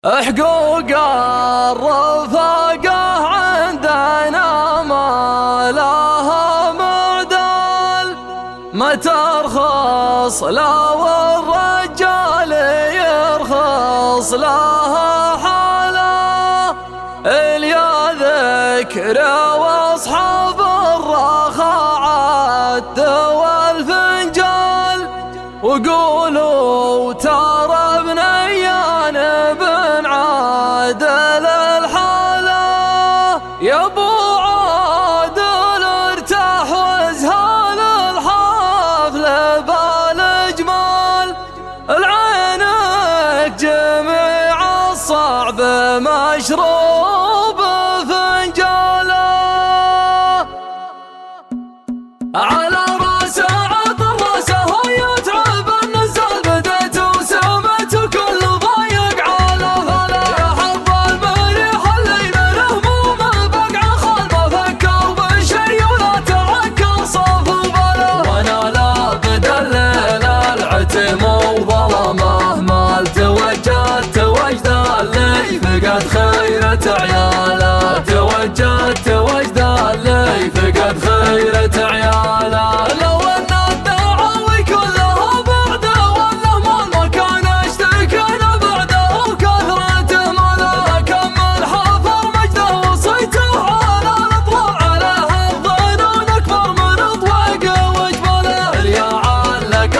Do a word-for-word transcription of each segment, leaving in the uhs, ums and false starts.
حقوق الرفقة عندنا ما لها معدل، ما ترخص لا والرجال يرخص لها حاله. اليا ذكر واصحاب الرخاء عد والفنجال، وقولوا ترى بنيان بن عادل الحالة. يا ابو عادل ارتاح وازهال الحفل بالاجمال، العينك جميع الصعب مشروب فنجاله. على راسه عط راسه يتعب النزال، بديت وسمت وكل ضيق على فلا. يا حظ المريح اللي من همومه بقع خال، ما فكر بالشي ولا تعكر صف البلا. وانا لا بدا الليل العتم وظلمه، مال توجهت وجد اللي فقد خيرة عياله. توجهت وجد اللي فقد خيرة عياله. لو ان الدعاوي كلها بعده ولا مال ما كان اشتكينا بعده وكثرة ماله. كمل حفر مجده وصيته على الاطلاع، عليه الظنون اكبر من اطواق وجباله. اليا علق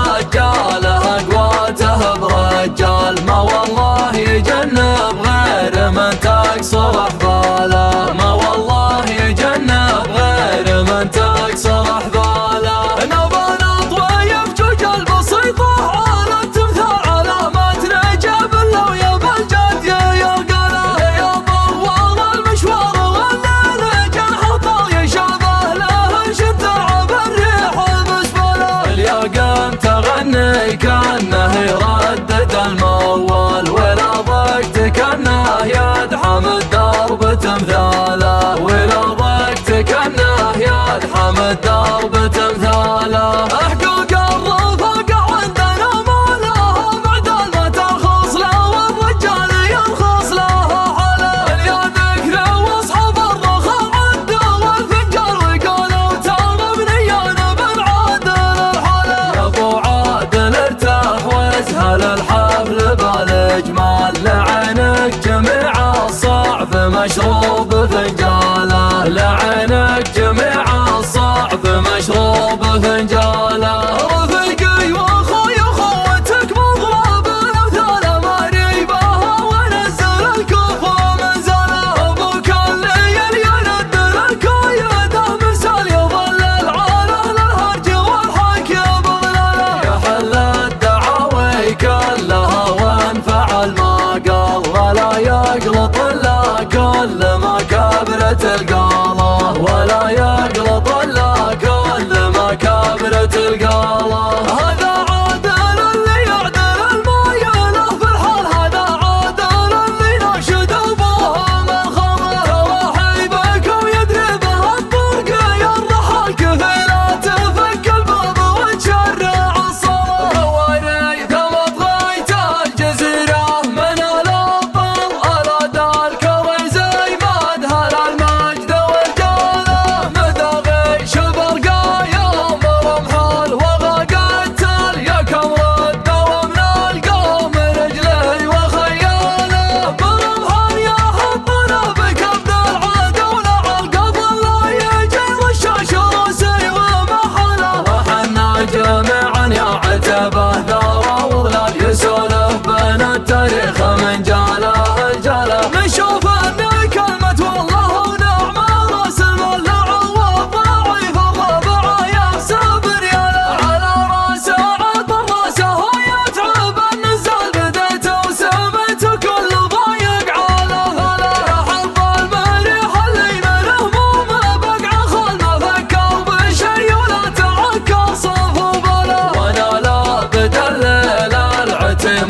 الرجال اقواته برجال، ما والله يجنب غير من تكسر احباله. ما والله يجنب غير من تكسر احباله. نبى نطوي بجوج البسيطه على التمثال، علامات نجاب لو يبى الجد يرقله. يا طوال المشوار والليل جنح طال، يشابه له شتع بالريح البسبله. اليا قمت اغني كانه يردد الموال، ولا ضقت كانه يدحم الدرب تمثاله. ولا ضقت كانه يدحم الدرب تمثاله. حقوق الرفقة عندنا ما لها معدل، ما ترخص لا والرجال يرخص لها حاله. اليا ذكر واصحاب الرخاء عد والفنجال، وقالوا ترى بنيان بن عادل الحاله. يا ابو عادل ارتاح وازهل الحفل بالاجمال، لعينك جميع الصعب مشروب فنجاله. لعينك جميع الصعب مشروب فنجاله. رفيقي واخوي وخوتك مضرب الامثال، ما ريبها ونزل الكوفه منزله. ابوك اللي يند الكايده مثال، يظل العاله للهرج والحكي بظلاله. يا حل الدعاوي كلها وانفع المقال، ولا يقلط الا كل ما كبرت القاله. ولا يقلط الا كل ما كبرت القاله. هذا عادل اللي يعدل المايله في الحال، هذا عادل اللي ناشد ابوها من خمر. رحيبك ويدري به الطرق يا الرحال، كفيله تفك الباب وتشرع الصلاة. وريث مطغيت الجزيره من الابطال، اراد الكري زي ما ادهل المجد والجاله. مدغي شبرقه يا مرمحال وغا قتال، يا كمر الدوى من القوم رجلي وخياله. مرمحال يا حطنا بكبد العاده، ولع القبل لا يجي رشاش روسي ومحله. وحنا جميعا يا عتبه ثاره وظلال، يسولف بين التاريخ من جاله الجاله. نشوف ان كلمه والله ونعم راس المال، عوض ضعيف الربع يحسب رياله. على راسه عط راسه يتعب النزال، بديت وسمت وكل ضيق على فلا. يا حظ المريح اللي من همومه بقع خال، ما فكر بالشي ولا تعكر صف البلا. وانا لا بدا الليل العتم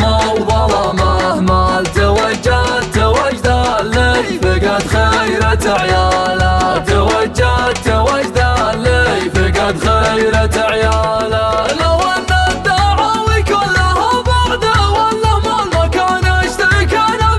وظلمه، مال توجهت وجد اللي فقد خيرة عياله. توجهت وجد اللي فقد خيرة عياله. لو ان الدعاوي كلها بعده ولا مال ما كان اشتكينا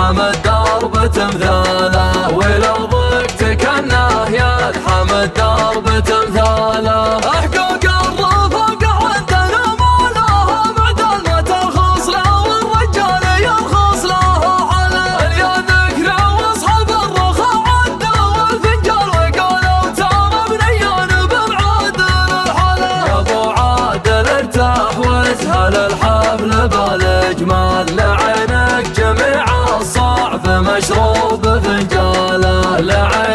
حمد درب تمثاله، ولو ضقت كناه يلحم الدرب تمثاله. احقق الرفق عندنا ما له بعد ما ترخص له، والرجال يرخص له حلا. يا ذكرى واصحاب الرخاء عدوا والفنجال وقالوا ترى بنيان بمعادل الحلا. يا ابو عادل ارتاح واسهل الحفل بالاجمال، لعينك جميع الصعب مشروب فنجاله.